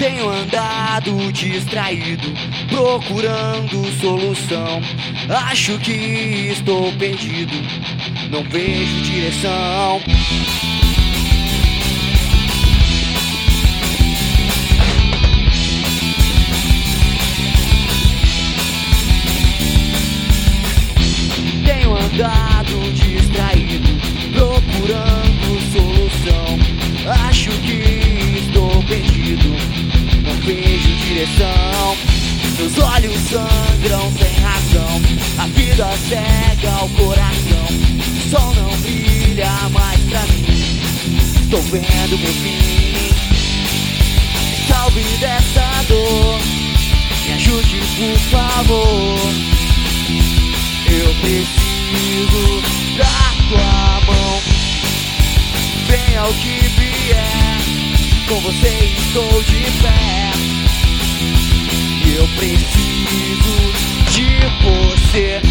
Tenho andado distraído, procurando solução. Acho que estou perdido, não vejo direção. Tenho andado distraído, procurando solução. Acho que estou perdido, não vejo direção. Meus olhos sangram sem razão, a vida cega o coração. O sol não brilha mais pra mim, estou vendo meu fim. Me salve dessa dor, me ajude por favor. Eu preciso da tua mão. Venha o que vier, com você estou de pé. Eu preciso de você.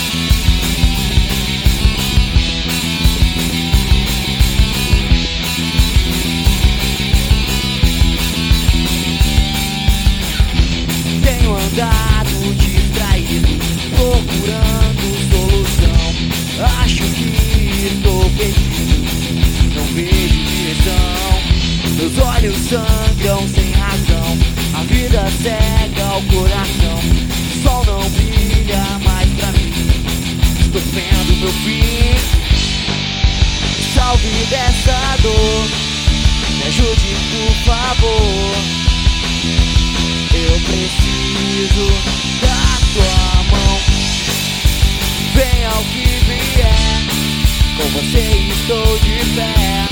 Tenho andado distraído, procurando solução. Acho que estou perdido, não vejo direção. Meus olhos sangram sem razão, a vida cega o coração. O sol não brilha mais pra mim, estou vendo meu fim. Salve dessa dor, me ajude por favor. Eu preciso da tua mão. Venha o que vier, com você estou de pé.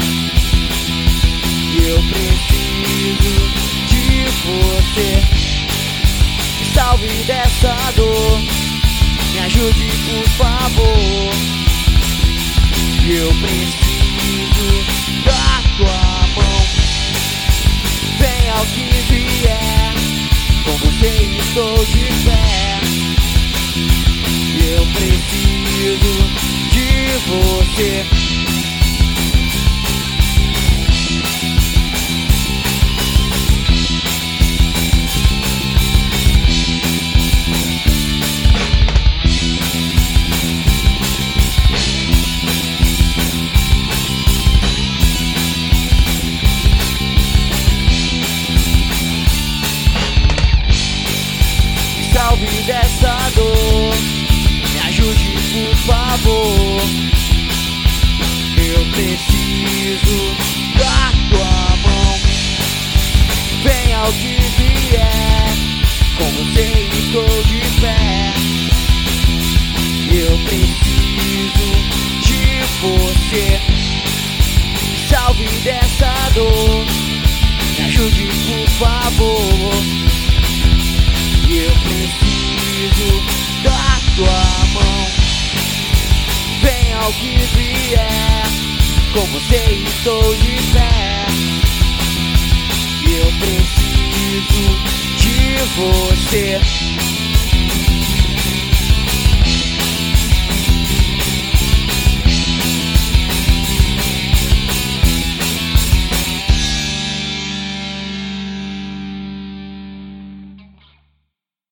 Eu preciso de você. Me salve dessa dor, me ajude por favor. Eu preciso da tua mão. Venha o que vier, com você estou de pé. Eu preciso de você. Salve dessa dor, me ajude por favor. Eu preciso da tua mão. Venha o que vier, com você estou de pé. Eu preciso de você. Salve dessa dor, me ajude por favor. Eu preciso da tua mão. Venha o que vier, com você estou de pé. Eu preciso de você.